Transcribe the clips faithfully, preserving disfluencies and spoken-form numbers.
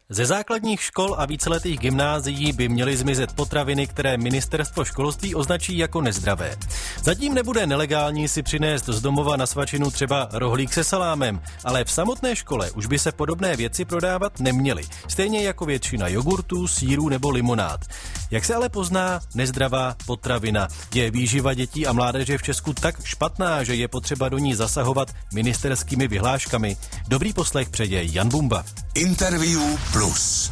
Ze základních škol a víceletých gymnázií by měly zmizet potraviny, které ministerstvo školství označí jako nezdravé. Zatím nebude nelegální si přinést z domova na svačinu třeba rohlík se salámem, ale v samotné škole už by se podobné věci prodávat neměly. Stejně jako většina jogurtů, sýrů nebo limonád. Jak se ale pozná nezdravá potravina? Je výživa dětí a mládeže v Česku tak špatná, že je potřeba do ní zasahovat ministerskými vyhláškami? Dobrý poslech přeje Jan Bumba. Interview Plus.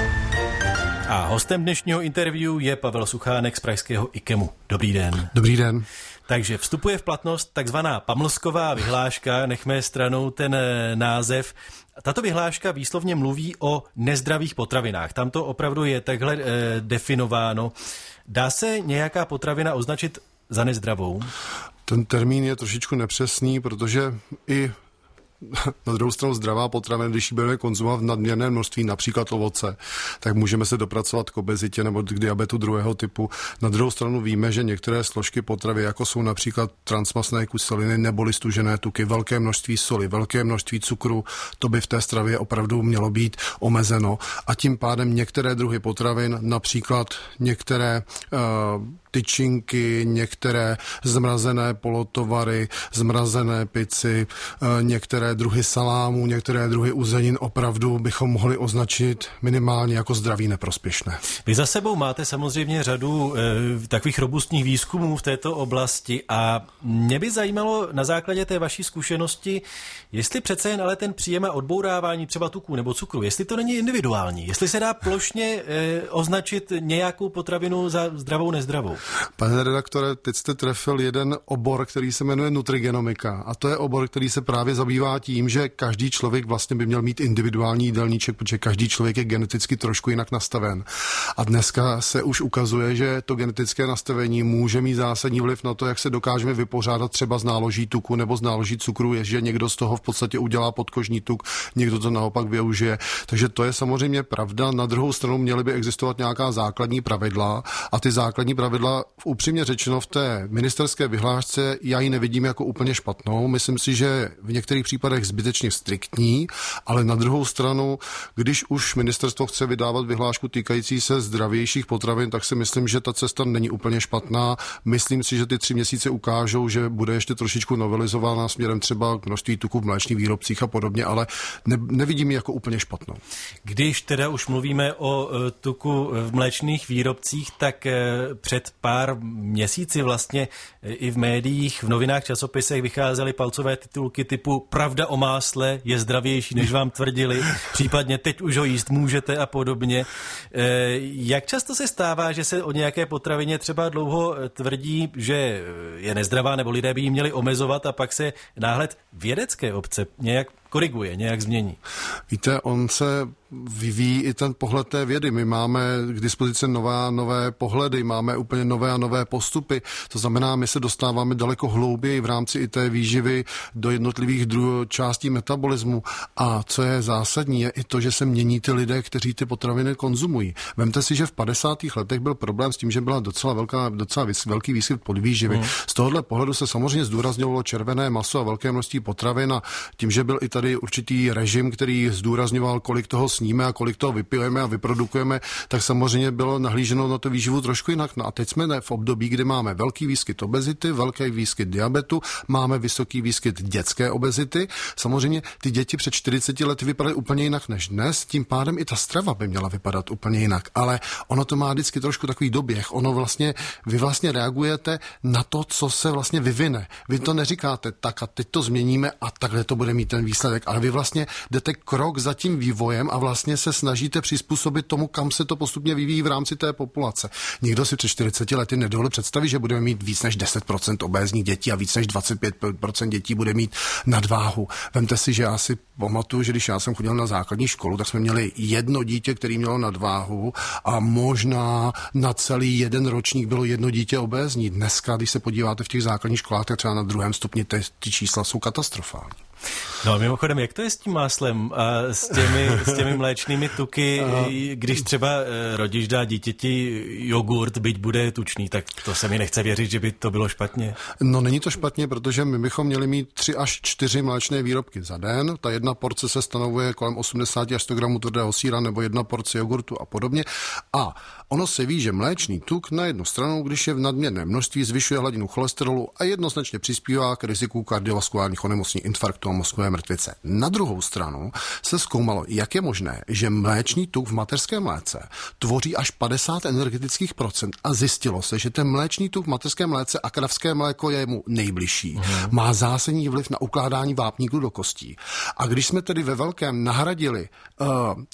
A hostem dnešního interview je Pavel Suchánek z pražského IKEMu. Dobrý den. Dobrý den. Takže vstupuje v platnost takzvaná pamlsková vyhláška, nechme stranou ten název. Tato vyhláška výslovně mluví o nezdravých potravinách. Tam to opravdu je takhle e, definováno. Dá se nějaká potravina označit za nezdravou? Ten termín je trošičku nepřesný, protože i na druhou stranu zdravá potravina, když ji budeme konzumovat v nadměrném množství, například ovoce, tak můžeme se dopracovat k obezitě nebo k diabetu druhého typu. Na druhou stranu víme, že některé složky potravy, jako jsou například transmastné kyseliny nebo stužené tuky, velké množství soli, velké množství cukru, to by v té stravě opravdu mělo být omezeno. A tím pádem některé druhy potravin, například některé uh, tyčinky, některé zmrazené polotovary, zmrazené pici, některé druhy salámů, některé druhy uzenin opravdu bychom mohli označit minimálně jako zdraví neprospěšné. Vy za sebou máte samozřejmě řadu e, takových robustních výzkumů v této oblasti a mě by zajímalo na základě té vaší zkušenosti, jestli přece jen ale ten příjem a odbourávání třeba tuků nebo cukru, jestli to není individuální, jestli se dá plošně e, označit nějakou potravinu za zdravou, nezdravou. Pane redaktore, teď jste trefil jeden obor, který se jmenuje nutrigenomika. A to je obor, který se právě zabývá tím, že každý člověk vlastně by měl mít individuální jídelníček, protože každý člověk je geneticky trošku jinak nastaven. A dneska se už ukazuje, že to genetické nastavení může mít zásadní vliv na to, jak se dokážeme vypořádat třeba z náloží tuku nebo z náloží cukru, je, že někdo z toho v podstatě udělá podkožní tuk, někdo to naopak využije. Takže to je samozřejmě pravda. Na druhou stranu měly by existovat nějaká základní pravidla a ty základní pravidla upřímně řečeno v té ministerské vyhlášce já ji nevidím jako úplně špatnou. Myslím si, že v některých případech zbytečně striktní, ale na druhou stranu, když už ministerstvo chce vydávat vyhlášku týkající se zdravějších potravin, tak si myslím, že ta cesta není úplně špatná. Myslím si, že ty tři měsíce ukážou, že bude ještě trošičku novelizována směrem třeba k množství tuku v mléčných výrobcích a podobně, ale ne, nevidím ji jako úplně špatnou. Když teda už mluvíme o tuku v mléčných výrobcích, tak před pár měsíci vlastně i v médiích, v novinách, časopisech vycházely palcové titulky typu Pravda o másle je zdravější, než vám tvrdili, případně teď už ho jíst můžete a podobně. Jak často se stává, že se o nějaké potravině třeba dlouho tvrdí, že je nezdravá, nebo lidé by ji měli omezovat a pak se náhled vědecké obce nějak koriguje, nějak změní? Víte, on se vyvíjí i ten pohled té vědy. My máme k dispozici nové nové pohledy, máme úplně nové a nové postupy. To znamená, my se dostáváme daleko hlouběji v rámci i té výživy do jednotlivých druh- částí metabolismu. A co je zásadní, je i to, že se mění ty lidé, kteří ty potraviny konzumují. Vemte si, že v padesátých letech byl problém s tím, že byla docela, velká, docela vys- velký výskyt podvýživy. Hmm. Z tohohle pohledu se samozřejmě zdůrazňovalo červené maso a velké množství potravin a tím, že byl i tady určitý režim, který zdůrazňoval, kolik toho sníme a kolik toho vypijeme a vyprodukujeme, tak samozřejmě bylo nahlíženo na to výživu trošku jinak. No a teď jsme v období, kdy máme velký výskyt obezity, velký výskyt diabetu, máme vysoký výskyt dětské obezity. Samozřejmě ty děti před čtyřiceti lety vypadaly úplně jinak než dnes, tím pádem i ta strava by měla vypadat úplně jinak. Ale ono to má vždycky trošku takový doběh. Ono vlastně, vy vlastně reagujete na to, co se vlastně vyvine. Vy to neříkáte tak a teď to změníme a takhle to bude mít ten výsledek, ale vy vlastně jdete krok za tím vývojem a vlastně se snažíte přizpůsobit tomu, kam se to postupně vyvíjí v rámci té populace. Nikdo si před čtyřiceti lety nedovolil představit, že budeme mít víc než deset procent obézních dětí a víc než dvacet pět procent dětí bude mít nadváhu. Vemte si, že já si pamatuju, že když já jsem chodil na základní školu, tak jsme měli jedno dítě, který mělo nadváhu a možná na celý jeden ročník bylo jedno dítě obézní. Dneska, když se podíváte v těch základních školách, tak třeba na druhém stupni ty, ty čísla jsou katastrofální. No a mimochodem, jak to je s tím máslem a s těmi, s těmi mléčnými tuky, když třeba rodič dá dítěti jogurt, byť bude tučný, tak to se mi nechce věřit, že by to bylo špatně. No není to špatně, protože my bychom měli mít tři až čtyři mléčné výrobky za den. Ta jedna porce se stanovuje kolem osmdesát až sto gramů tvrdého sýra nebo jedna porce jogurtu a podobně. A ono se ví, že mléčný tuk na jednu stranu, když je v nadměrném množství, zvyšuje hladinu cholesterolu a jednoznačně přispívá k riziku kardiovaskulárních onemocnění, infarktu a mozkové mrtvice. Na druhou stranu se zkoumalo, jak je možné, že mléčný tuk v mateřském mléce tvoří až padesát energetických procent a zjistilo se, že ten mléčný tuk v mateřském mléce a kravské mléko je mu nejbližší. Uhum. Má zásadní vliv na ukládání vápníku do kostí. A když jsme tedy ve velkém nahradili uh,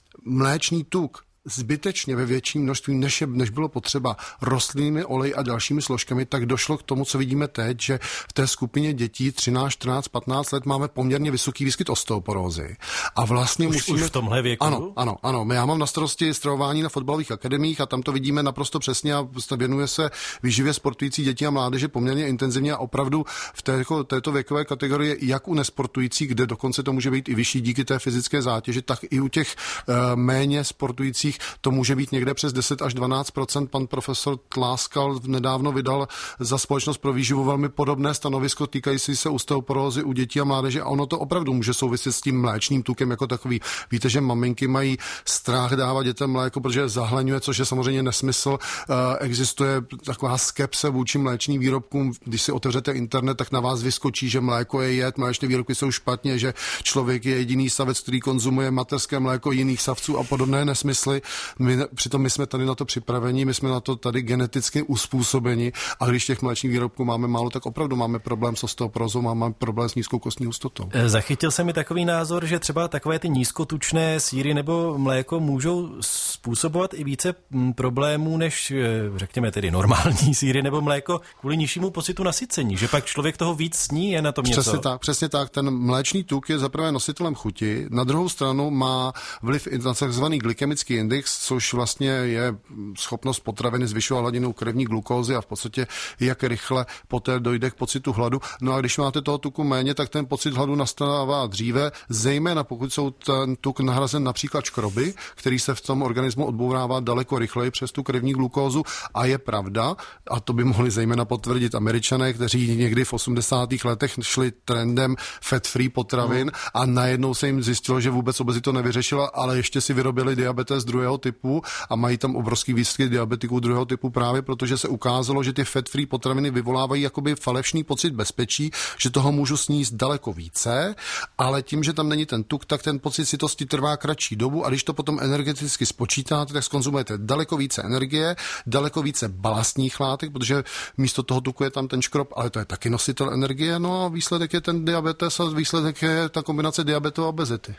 mléčný tuk zbytečně ve větším množství, než, je, než bylo potřeba, rostlinnými oleji a dalšími složkami, tak došlo k tomu, co vidíme teď, že v té skupině dětí třináct, čtrnáct, patnáct let máme poměrně vysoký výskyt osteoporózy. A vlastně už, musíme... už v tomhle věku? Ano, ano, ano. Já mám na starosti stravování na fotbalových akademiích a tam to vidíme naprosto přesně a věnuje se výživě sportující děti a mládeže poměrně intenzivně a opravdu v té, jako, této věkové kategorii, jak u nesportujících, kde dokonce to může být i vyšší díky té fyzické zátěži, tak i u těch uh, méně sportujících to může být někde přes deset až dvanáct procent. Pan profesor Tláskal nedávno vydal za Společnost pro výživu velmi podobné stanovisko týkající se osteoporózy u dětí a mládeže a ono to opravdu může souviset s tím mléčným tukem jako takový. Víte, že maminky mají strach dávat dětem mléko, protože zahlaňuje, což je samozřejmě nesmysl. Existuje taková skepse vůči mléčným výrobkům. Když si otevřete internet, tak na vás vyskočí, že mléko je jed, mléčné výrobky jsou špatně, že člověk je jediný savec, který konzumuje mateřské mléko jiných savců a podobné nesmysly. My, přitom my jsme tady na to připraveni, my jsme na to tady geneticky uspůsobeni a když těch mléčných výrobků máme málo, tak opravdu máme problém s osteoporózou, máme problém s nízkou kostní hustotou. Zachytil se mi takový názor, že třeba takové ty nízkotučné sýry nebo mléko můžou způsobovat i více problémů než, řekněme tedy, normální sýry nebo mléko kvůli nižšímu pocitu nasycení, že pak člověk toho víc sní, je na tom něco. Přesně tak, přesně tak. Ten mléčný tuk je zaprvé nositelem chuti, na druhou stranu má vliv i na takzvaný glykemický index, což vlastně je schopnost potraviny zvyšovat hladinu krevní glukózy a v podstatě jak rychle poté dojde k pocitu hladu. No a když máte toho tuku méně, tak ten pocit hladu nastává dříve, zejména pokud jsou ten tuk nahrazen například škroby, který se v tom organismu odbourává daleko rychleji přes tu krevní glukózu a je pravda, a to by mohli zejména potvrdit Američané, kteří někdy v osmdesátých letech šli trendem fat-free potravin no. a najednou se jim zjistilo, že vůbec obezitu nevyřešila, ale ještě si vyrobili diabetes druhého typu a mají tam obrovský výskyt diabetiků druhého typu právě protože se ukázalo, že ty fat-free potraviny vyvolávají jakoby falešný pocit bezpečí, že toho můžu sníst daleko více, ale tím, že tam není ten tuk, tak ten pocit sytosti trvá kratší dobu a když to potom energeticky spočítáte, tak skonzumujete daleko více energie, daleko více balastních látek, protože místo toho tuku je tam ten škrob, ale to je taky nositel energie, no a výsledek je ten diabetes a výsledek je ta kombinace diabetu a obezity.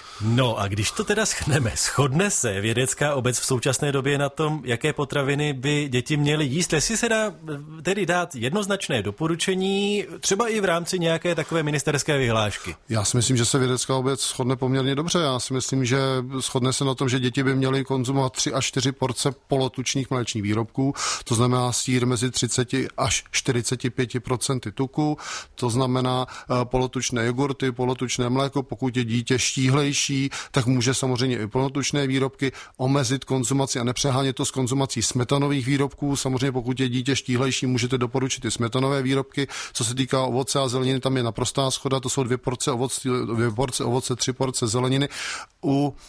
No a když to teda shrneme, shodne se vědecká obec v současné době na tom, jaké potraviny by děti měly jíst, jestli se dá tedy dát jednoznačné doporučení, třeba i v rámci nějaké takové ministerské vyhlášky? Já si myslím, že se vědecká obec shodne poměrně dobře. Já si myslím, že shodne se na tom, že děti by měly konzumovat tři až čtyři porce polotučných mléčných výrobků, to znamená sýr mezi třicet až čtyřicet pět procent tuku, to znamená polotučné jogurty, polotučné mléko, pokud je dítě štíhlejší, tak může samozřejmě i plnotučné výrobky, omezit konzumaci a nepřehánět to s konzumací smetanových výrobků. Samozřejmě pokud je dítě štíhlejší, můžete doporučit i smetanové výrobky. Co se týká ovoce a zeleniny, tam je naprostá shoda, to jsou dvě porce ovoce, dvě porce ovoce, tři porce zeleniny. U uh,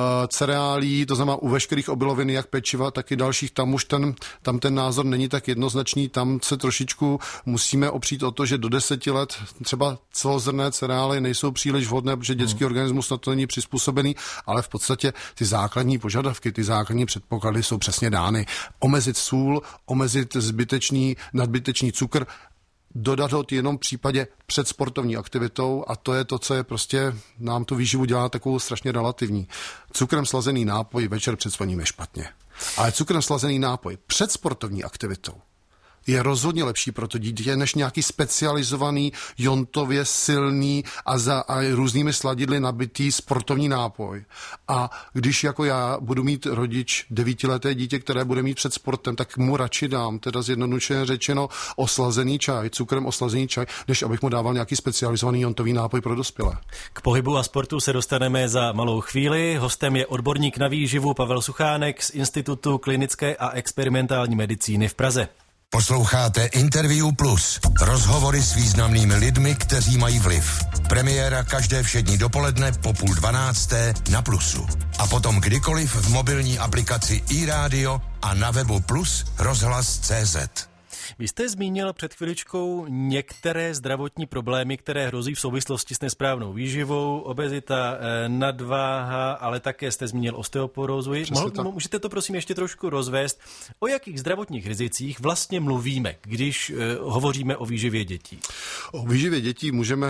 cereálí, to znamená u veškerých obilovin, jak pečiva, tak i dalších, tam už ten, tam ten názor není tak jednoznačný, tam se trošičku musíme opřít o to, že do deseti let třeba celozrnné cereály nejsou příliš vhodné, protože dětský hmm. organismus na to není přizpůsobený, ale v podstatě ty základní požadavky, ty základní předpoklady jsou přesně dány. Omezit sůl, omezit zbytečný, nadbytečný cukr, dodat ho jenom v případě před sportovní aktivitou a to je to, co je prostě, nám tu výživu dělá takovou strašně relativní. Cukrem slazený nápoj večer před spaním je špatně. Ale cukrem slazený nápoj před sportovní aktivitou, je rozhodně lepší pro to dítě, než nějaký specializovaný, jontově silný a za a různými sladidly nabitý sportovní nápoj. A když jako já budu mít rodič devítileté dítě, které bude mít před sportem, tak mu radši dám, teda zjednodušeně řečeno, oslazený čaj, cukrem oslazený čaj, než abych mu dával nějaký specializovaný jontový nápoj pro dospělé. K pohybu a sportu se dostaneme za malou chvíli. Hostem je odborník na výživu Pavel Suchánek z Institutu klinické a experimentální medicíny v Praze. Posloucháte Interview Plus. Rozhovory s významnými lidmi, kteří mají vliv. Premiéra každé všední dopoledne po půl dvanácté na Plusu. A potom kdykoliv v mobilní aplikaci iRádio a na webu Plus rozhlas tečka cé zet. Vy jste zmínil před chviličkou některé zdravotní problémy, které hrozí v souvislosti s nesprávnou výživou, obezita, nadváha, ale také jste zmínil osteoporózu. Mohl, můžete to prosím ještě trošku rozvést? O jakých zdravotních rizicích vlastně mluvíme, když uh, hovoříme o výživě dětí? O výživě dětí můžeme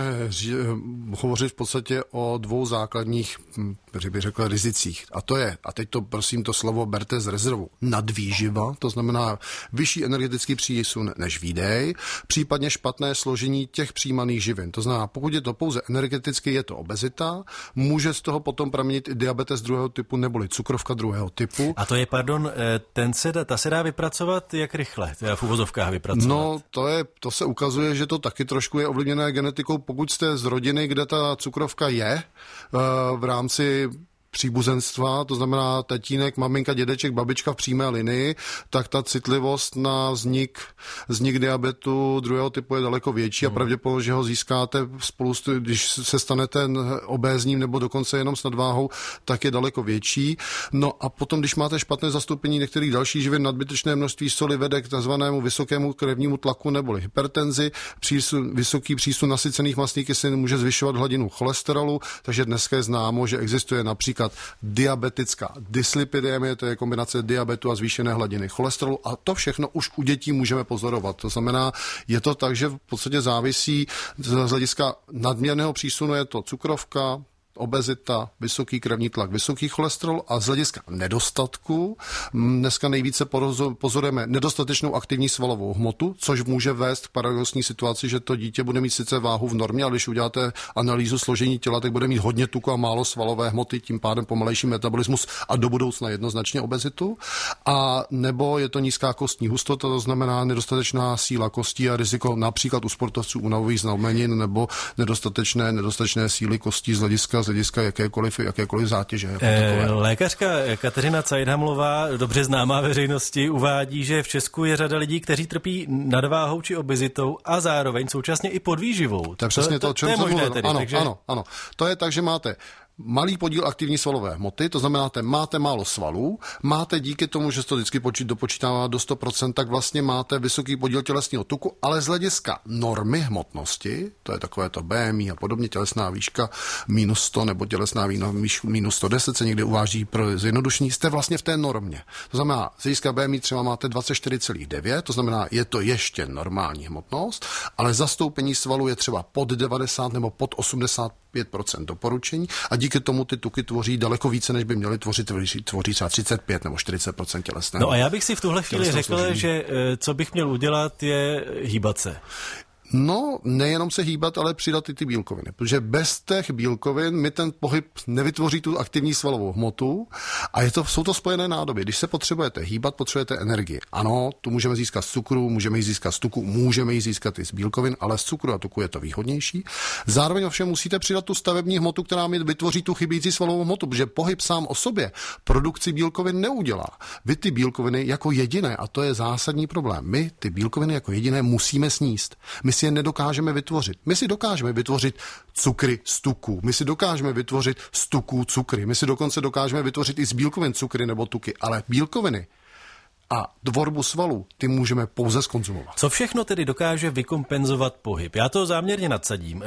uh, hovořit v podstatě o dvou základních, že bych řekl, rizicích. A to je, a teď to prosím to slovo berte z rezervu, nadvýživa, to znamená vyšší energetický přísun než výdej, případně špatné složení těch přijímaných živin. To znamená, pokud je to pouze energeticky, je to obezita, může z toho potom pramenit i diabetes druhého typu neboli cukrovka druhého typu. A to je, pardon, ten se, ta se dá vypracovat jak rychle? Teda v uvozovkách vypracovat? No, to, je, to se ukazuje, že to taky trošku je ovlivněné genetikou. Pokud jste z rodiny, kde ta cukrovka je v rámci příbuzenstva, to znamená tatínek, maminka, dědeček, babička v přímé linii, tak ta citlivost na vznik, vznik diabetu druhého typu je daleko větší a pravděpodobně, že ho získáte spolu, když se stanete obézním nebo dokonce jenom s nadváhou, tak je daleko větší. No a potom, když máte špatné zastoupení některých dalších živin, nadbytečné množství soli vede k takzvanému vysokému krevnímu tlaku neboli hypertenzi, přísun, vysoký přísun nasycených mastných kyselin může zvyšovat hladinu cholesterolu, takže dneska je známo, že existuje například diabetická dyslipidemie, to je kombinace diabetu a zvýšené hladiny cholesterolu a to všechno už u dětí můžeme pozorovat. To znamená, je to tak, že v podstatě závisí z hlediska nadměrného přísunu je to cukrovka, obezita, vysoký krevní tlak, vysoký cholesterol a z hlediska nedostatku dneska nejvíce pozorujeme nedostatečnou aktivní svalovou hmotu, což může vést k paradoxní situaci, že to dítě bude mít sice váhu v normě, ale když uděláte analýzu složení těla, tak bude mít hodně tuku a málo svalové hmoty, tím pádem pomalejší metabolismus a do budoucna jednoznačně obezitu. A nebo je to nízká kostní hustota, to znamená nedostatečná síla kostí a riziko například u sportovců únavových znamenin nebo nedostatečné, nedostatečné síly kostí z hlediska z hlediska jakékoliv, jakékoliv zátěže. Jako e, lékařka Kateřina Cajdhamlová, dobře známá veřejnosti, uvádí, že v Česku je řada lidí, kteří trpí nadváhou či obezitou a zároveň současně i podvýživou. To je přesně to, o čem to je jsem možné tedy, ano, takže... ano, ano. To je tak, že máte malý podíl aktivní svalové hmoty, to znamená, že máte málo svalů, máte díky tomu, že se to vždycky počít, dopočítává do sto procent, tak vlastně máte vysoký podíl tělesného tuku, ale z hlediska normy hmotnosti, to je takové to B M I a podobně, tělesná výška minus sto nebo tělesná výška minus sto deset se někdy uváží pro zjednodušení, jste vlastně v té normě. To znamená, z hlediska B M I třeba máte dvacet čtyři celá devět, to znamená, je to ještě normální hmotnost, ale zastoupení svalů je třeba pod devadesát nebo pod osmdesát pět procent doporučení a díky tomu ty tuky tvoří daleko více, než by měly tvořit, tvoří třeba třicet pět nebo čtyřicet procent tělesného. No a já bych si v tuhle chvíli řekl, složení. že co bych měl udělat je hýbat se. No, nejenom se hýbat, ale přidat i ty bílkoviny, protože bez těch bílkovin mi ten pohyb nevytvoří tu aktivní svalovou hmotu a je to, jsou to spojené nádoby. Když se potřebujete hýbat, potřebujete energii. Ano, tu můžeme získat z cukru, můžeme ji získat z tuku, můžeme ji získat i z bílkovin, ale z cukru a tuku je to výhodnější. Zároveň ovšem musíte přidat tu stavební hmotu, která mi vytvoří tu chybějící svalovou hmotu, protože pohyb sám o sobě produkci bílkovin neudělá. Vy ty bílkoviny jako jediné, a to je zásadní problém, my ty bílkoviny jako jediné musíme sníst. My si je nedokážeme vytvořit. My si dokážeme vytvořit cukry z tuků. My si dokážeme vytvořit z tuků cukry. My si dokonce dokážeme vytvořit i z bílkovin cukry nebo tuky. Ale bílkoviny a tvorbu svalů, ty můžeme pouze zkonzumovat. Co všechno tedy dokáže vykompenzovat pohyb? Já to záměrně nadsadím.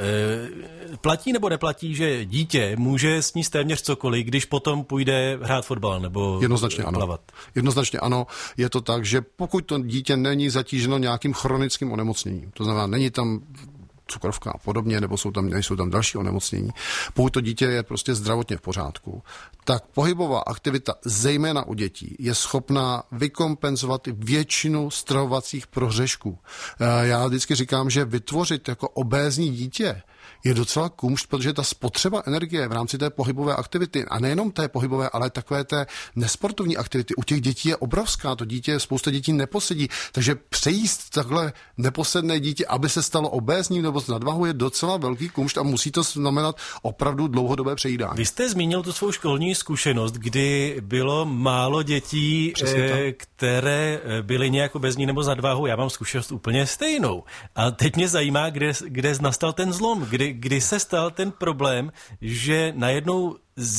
E, platí nebo neplatí, že dítě může sníst téměř cokoliv, když potom půjde hrát fotbal nebo Jednoznačně plavat? Ano. Jednoznačně ano. Je to tak, že pokud to dítě není zatíženo nějakým chronickým onemocněním, to znamená, není tam cukrovka a podobně, nebo jsou tam, nejsou tam další onemocnění, pokud to dítě je prostě zdravotně v pořádku, tak pohybová aktivita, zejména u dětí, je schopná vykompenzovat většinu stravovacích prohřešků. Já vždycky říkám, že vytvořit jako obézní dítě je docela kumšt, protože ta spotřeba energie v rámci té pohybové aktivity, a nejenom té pohybové, ale takové té nesportovní aktivity, u těch dětí je obrovská. To dítě, spousta dětí neposedí, takže přejíst takhle neposedné dítě, aby se stalo obézním nebo s nadvahou, je docela velký kumšt a musí to znamenat opravdu dlouhodobé přejídání. Vy jste zmínil tu svou školní zkušenost, kdy bylo málo dětí, e, které byly nějak obézní nebo s nadvahou. Já mám zkušenost úplně stejnou. A teď mě zajímá, kde, kde nastal ten zlom, kdy Kdy se stal ten problém, že najednou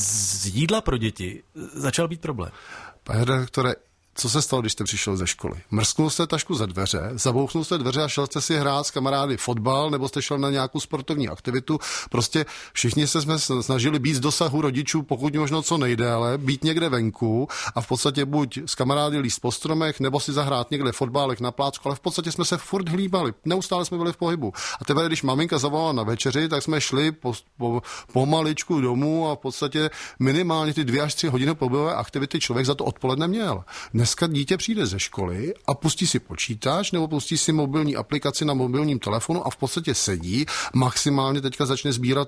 z jídla pro děti začal být problém? Pane redaktore, co se stalo, když jste přišel ze školy? Mrsknul jste tašku za dveře, zabouchnul jste dveře a šel jste si hrát s kamarády fotbal, nebo jste šel na nějakou sportovní aktivitu. Prostě všichni se jsme snažili být z dosahu rodičů, pokud možno co nejdéle, být někde venku a v podstatě buď s kamarády líst po stromech, nebo si zahrát někde fotbálek na plácku, ale v podstatě jsme se furt hlíbali, neustále jsme byli v pohybu. A teprve, když maminka zavolala na večeři, tak jsme šli po, po, pomaličku domů a v podstatě minimálně ty dvě až tři hodiny pohybové aktivity člověk za to odpoledne měl. Dneska dítě přijde ze školy a pustí si počítač nebo pustí si mobilní aplikaci na mobilním telefonu a v podstatě sedí, maximálně teďka začne sbírat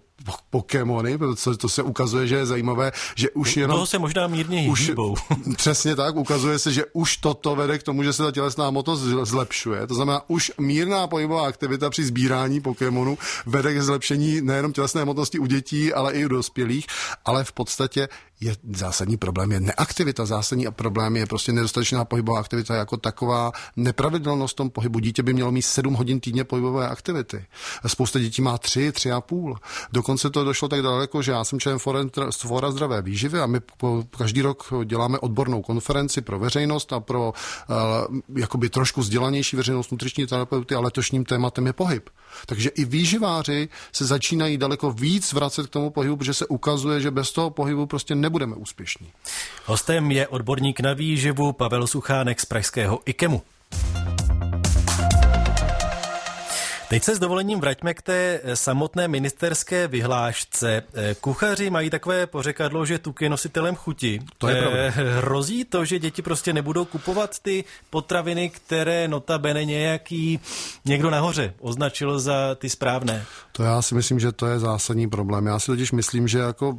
Pokémony, protože to se ukazuje, že je zajímavé, že už jenom... Toho se možná mírně hýbou. Přesně tak, ukazuje se, že už toto vede k tomu, že se ta tělesná hmotnost zlepšuje. To znamená, už mírná pohybová aktivita při sbírání Pokémonů vede k zlepšení nejenom tělesné hmotnosti u dětí, ale i u dospělých, ale v podstatě je zásadní problém je neaktivita, zásadní problém je prostě nedostatečná pohybová aktivita jako taková, nepravidelnost v tom pohybu. Dítě by mělo mít sedm hodin týdně pohybové aktivity. Spousta dětí má tři, tři a půl. Dokonce to došlo tak daleko, že já jsem člen Fóra zdravé výživy a my každý rok děláme odbornou konferenci pro veřejnost a pro uh, jakoby trošku vzdělanější veřejnost, nutriční terapeuty a letošním tématem je pohyb. Takže i výživáři se začínají daleko víc vracet k tomu pohybu, protože se ukazuje, že bez toho pohybu prostě nebudeme úspěšní. Hostem je odborník na výživu Pavel Suchánek z pražského IKEMu. Teď se s dovolením vraťme k té samotné ministerské vyhlášce. Kuchaři mají takové pořekadlo, že tuk je nositelem chuti. To je pravda. Hrozí to, že děti prostě nebudou kupovat ty potraviny, které notabene nějaký někdo nahoře označil za ty správné? To já si myslím, že to je zásadní problém. Já si totiž myslím, že jako...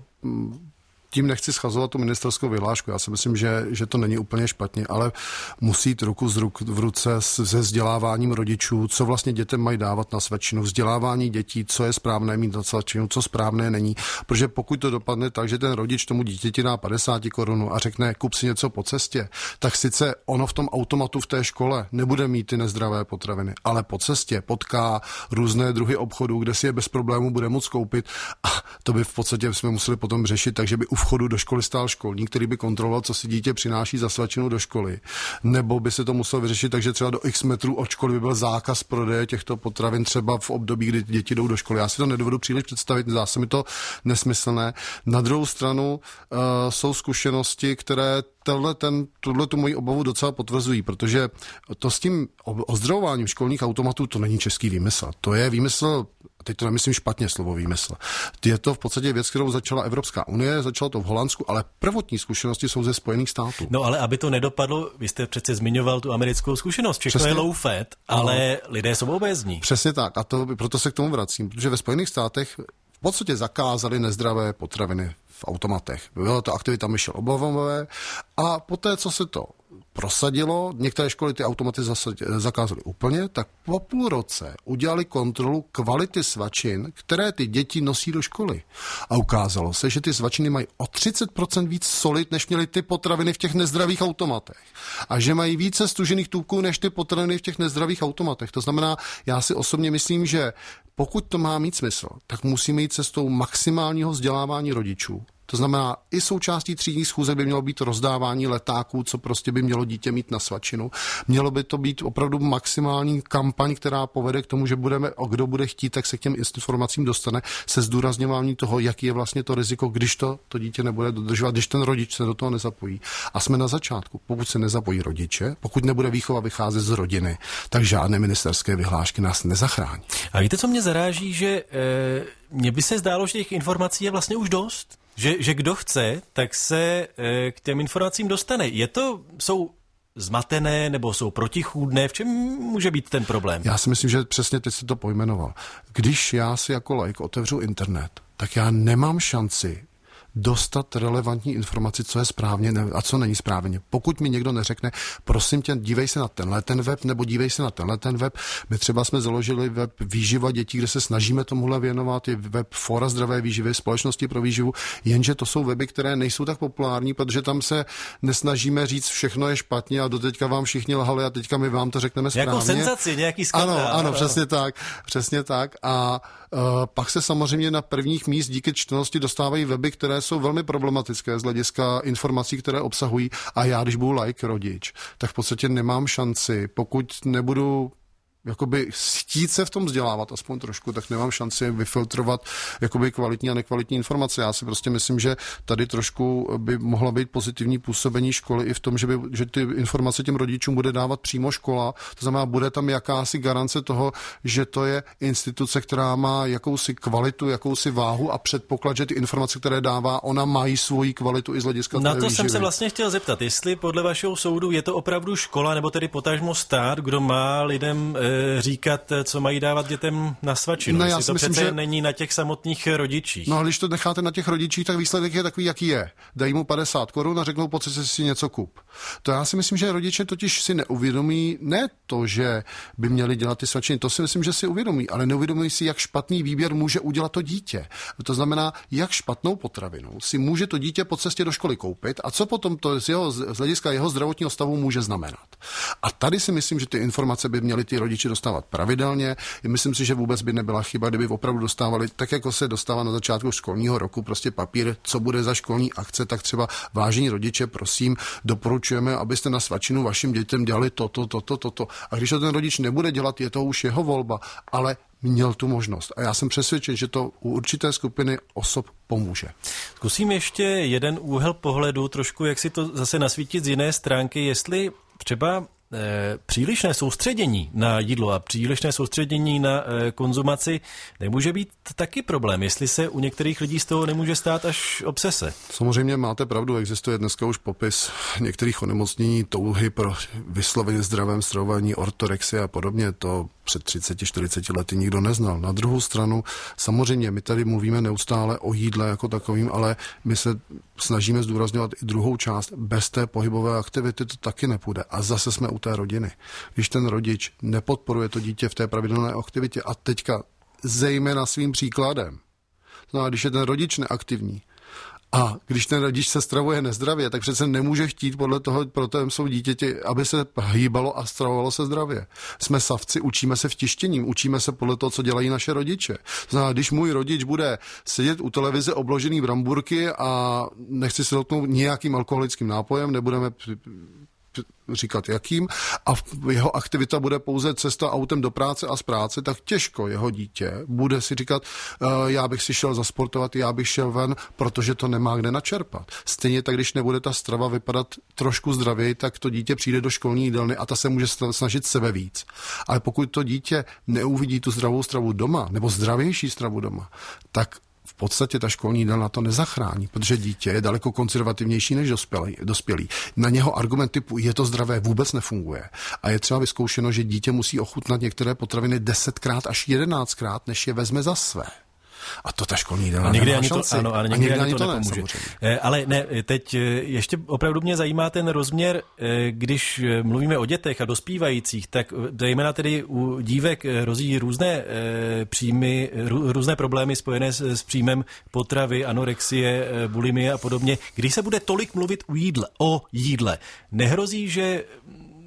Tím nechci schazovat tu ministerskou vyhlášku. Já si myslím, že, že to není úplně špatně, ale musí jít ruku z ruk, v ruce se vzděláváním rodičů, co vlastně dětem mají dávat na svačinu, vzdělávání dětí, co je správné mít na svačinu, co správné není. Protože pokud to dopadne tak, že ten rodič tomu dítěti dá padesát korun a řekne, kup si něco po cestě, tak sice ono v tom automatu v té škole nebude mít ty nezdravé potraviny, ale po cestě potká různé druhy obchodů, kde si je bez problémů bude moct koupit a to by v podstatě jsme museli potom řešit, takže by u vchodu do školy stál školník, který by kontroloval, co si dítě přináší za svačinu do školy. Nebo by se to muselo vyřešit, takže třeba do x metrů od školy by byl zákaz prodeje těchto potravin třeba v období, kdy děti jdou do školy. Já si to nedovedu příliš představit, zdá se mi to nesmyslné. Na druhou stranu uh, jsou zkušenosti, které Tohle, ten, tuhle tu moji obavu docela potvrzují, protože to s tím ozdravováním školních automatů, to není český výmysl. To je výmysl, teď to nemyslím špatně slovo výmysl. Je to v podstatě věc, kterou začala Evropská unie, začalo to v Holandsku, ale prvotní zkušenosti jsou ze Spojených států. No ale aby to nedopadlo, vy jste přece zmiňoval tu americkou zkušenost. Všechno je low fat, ale no, lidé jsou obézní. Přesně tak a to, proto se k tomu vracím, protože ve Spojených státech v podstatě zakázali nezdravé potraviny v automatech. Byla to aktivita Michelle Obamové a poté, co se to prosadilo, některé školy ty automaty zakázaly úplně, tak po půl roce udělali kontrolu kvality svačin, které ty děti nosí do školy. A ukázalo se, že ty svačiny mají o třicet procent víc solit, než měly ty potraviny v těch nezdravých automatech. A že mají více stužených tuků, než ty potraviny v těch nezdravých automatech. To znamená, já si osobně myslím, že pokud to má mít smysl, tak musíme jít cestou maximálního vzdělávání rodičů To znamená, i součástí třídní schůze by mělo být rozdávání letáků, co prostě by mělo dítě mít na svačinu. Mělo by to být opravdu maximální kampaň, která povede k tomu, že budeme, o kdo bude chtít, tak se k těm informacím dostane, se zdůrazňováním toho, jaký je vlastně to riziko, když to, to dítě nebude dodržovat, když ten rodič se do toho nezapojí. A jsme na začátku. Pokud se nezapojí rodiče, pokud nebude výchova vycházet z rodiny, tak žádné ministerské vyhlášky nás nezachrání. A víte, co mě zaráží, že e, mně by se zdálo, že těch informací je vlastně už dost. Že, že kdo chce, tak se e, k těm informacím dostane. Je to, jsou zmatené nebo jsou protichůdné? V čem může být ten problém? Já si myslím, že přesně teď jsi to pojmenoval. Když já si jako laik otevřu internet, tak já nemám šanci dostat relevantní informaci, co je správně a co není správně. Pokud mi někdo neřekne, prosím tě, dívej se na tenhle ten web, nebo dívej se na tenhle ten web. My třeba jsme založili web Výživa dětí, kde se snažíme tomuhle věnovat, je web Fóra zdravé výživy, Společnosti pro výživu, jenže to jsou weby, které nejsou tak populární, protože tam se nesnažíme říct, všechno je špatně a doteďka vám všichni lhali a teďka my vám to řekneme správně. Nějakou senzaci, nějaký skandál. Ano, ano, přesně tak, přesně tak. A uh, pak se samozřejmě na prvních míst díky čtenosti dostávají weby, které jsou velmi problematické z hlediska informací, které obsahují. A já, když budu like rodič, tak v podstatě nemám šanci, pokud nebudu jakoby chtít se v tom vzdělávat aspoň trošku, tak nemám šanci vyfiltrovat jakoby kvalitní a nekvalitní informace. Já si prostě myslím, že tady trošku by mohla být pozitivní působení školy i v tom, že, by, že ty informace těm rodičům bude dávat přímo škola. To znamená, bude tam jakási garance toho, že to je instituce, která má jakousi kvalitu, jakousi váhu a předpoklad, že ty informace, které dává, ona mají svoji kvalitu i z hlediska Na to výživy. Jsem se vlastně chtěl zeptat, jestli podle vašeho soudu je to opravdu škola, nebo tedy potažmo stát, kdo má lidem e, říkat, co mají dávat dětem na svačinu. No, jestli to myslím, přece že... není na těch samotných rodičích. No, když to necháte na těch rodičích, tak výsledek je takový, jaký je. Dají mu padesát korun a řeknou, pojď si něco kup. To já si myslím, že rodiče totiž si neuvědomí ne to, že by měli dělat ty svačiny, to si myslím, že si uvědomí, ale neuvědomují si, jak špatný výběr může udělat to dítě. To znamená, jak špatnou potravinu si může to dítě po cestě do školy koupit a co potom to z, jeho, z hlediska jeho zdravotního stavu může znamenat. A tady si myslím, že ty informace by měli ty rodiče dostávat pravidelně. Myslím si, že vůbec by nebyla chyba, kdyby opravdu dostávali, tak jako se dostává na začátku školního roku, prostě papír, co bude za školní akce, tak třeba vážení rodiče, prosím, doporučujeme, abyste na svačinu vašim dětem dělali toto, toto, toto. A když to ten rodič nebude dělat, je to už jeho volba, ale měl tu možnost. A já jsem přesvědčen, že to u určité skupiny osob pomůže. Zkusím ještě jeden úhel pohledu, trošku jak si to zase nasvítit z jiné stránky, jestli třeba e, přílišné soustředění na jídlo a přílišné soustředění na e, konzumaci nemůže být taky problém, jestli se u některých lidí z toho nemůže stát až obsese. Samozřejmě máte pravdu, existuje dneska už popis některých onemocnění, touhy pro vysloveně zdravém stravování, ortorexie a podobně, to před třicet čtyřicet lety nikdo neznal. Na druhou stranu, samozřejmě, my tady mluvíme neustále o jídle jako takovým, ale my se snažíme zdůrazňovat i druhou část. Bez té pohybové aktivity to taky nepůjde. A zase jsme u té rodiny. Když ten rodič nepodporuje to dítě v té pravidelné aktivitě a teďka zejména svým příkladem, no a když je ten rodič neaktivní, a když ten rodič se stravuje nezdravě, tak přece nemůže chtít podle toho, proto jsou dítěti, aby se hýbalo a stravovalo se zdravě. Jsme savci, učíme se vtištěním, učíme se podle toho, co dělají naše rodiče. Znamená, když můj rodič bude sedět u televize obložený bramburky a nechci se dotknout nějakým alkoholickým nápojem, nebudeme říkat jakým, a jeho aktivita bude pouze cesta autem do práce a z práce, tak těžko jeho dítě bude si říkat, uh, já bych si šel zasportovat, já bych šel ven, protože to nemá kde načerpat. Stejně tak, když nebude ta strava vypadat trošku zdravěji, tak to dítě přijde do školní jídelny a ta se může snažit sebe víc. Ale pokud to dítě neuvidí tu zdravou stravu doma, nebo zdravější stravu doma, tak v podstatě ta školní jídelna to nezachrání, protože dítě je daleko konzervativnější než dospělý. dospělý. Na něho argument typu je to zdravé vůbec nefunguje. A je třeba vyzkoušeno, že dítě musí ochutnat některé potraviny desetkrát až jedenáctkrát, než je vezme za své. A to ta školní jídelna nemá ani šanci. To, ano, ale někdy, někdy ani to, to nepomůže. Ne, ale ne, teď ještě opravdu mě zajímá ten rozměr, když mluvíme o dětech a dospívajících, tak zejména tedy u dívek hrozí různé příjmy, různé problémy spojené s, s příjmem potravy, anorexie, bulimie a podobně. Když se bude tolik mluvit o jídle, o jídle, nehrozí, že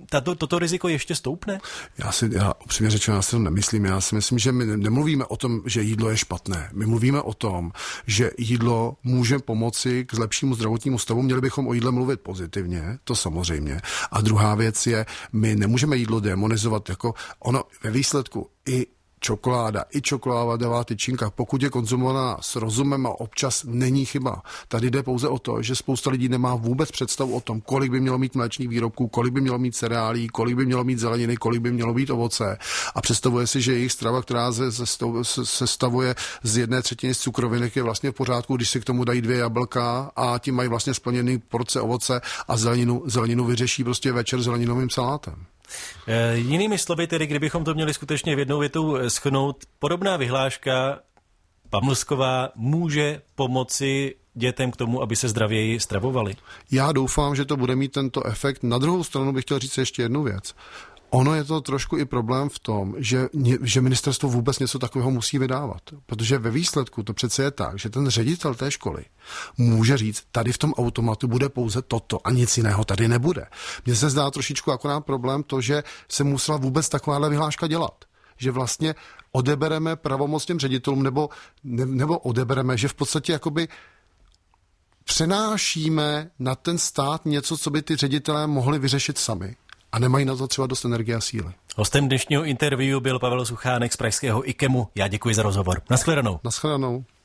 tato, toto riziko ještě stoupne? Já si, já upřímně řečeno, já si to nemyslím. Já si myslím, že my nemluvíme o tom, že jídlo je špatné. My mluvíme o tom, že jídlo může pomoci k lepšímu zdravotnímu stavu. Měli bychom o jídle mluvit pozitivně, to samozřejmě. A druhá věc je, my nemůžeme jídlo demonizovat jako ono ve výsledku i čokoláda, i čokoládová tyčinka, pokud je konzumovaná s rozumem a občas není chyba. Tady jde pouze o to, že spousta lidí nemá vůbec představu o tom, kolik by mělo mít mléčných výrobků, kolik by mělo mít cereálí, kolik by mělo mít zeleniny, kolik by mělo mít ovoce. A představuje si, že jejich strava, která se sestavuje z jedné třetiny z cukrovinek, je vlastně v pořádku, když si k tomu dají dvě jablka a tím mají vlastně splněný porce ovoce a zeleninu, zeleninu vyřeší prostě večer zeleninovým salátem. E, jinými slovy, tedy, kdybychom to měli skutečně v jednou větou shrnout, podobná vyhláška pamlsková může pomoci dětem k tomu, aby se zdravěji stravovali? Já doufám, že to bude mít tento efekt. Na druhou stranu bych chtěl říct ještě jednu věc. Ono je to trošku i problém v tom, že, že ministerstvo vůbec něco takového musí vydávat. Protože ve výsledku to přece je tak, že ten ředitel té školy může říct, tady v tom automatu bude pouze toto a nic jiného tady nebude. Mně se zdá trošičku akorát problém to, že se musela vůbec takováhle vyhláška dělat. Že vlastně odebereme pravomoc těm ředitelům nebo, ne, nebo odebereme, že v podstatě jakoby přenášíme na ten stát něco, co by ty ředitelé mohli vyřešit sami. A nemají na to třeba dost energie a síly. Hostem dnešního interview byl Pavel Suchánek z pražského IKEMu. Já děkuji za rozhovor. Naschledanou. Naschledanou.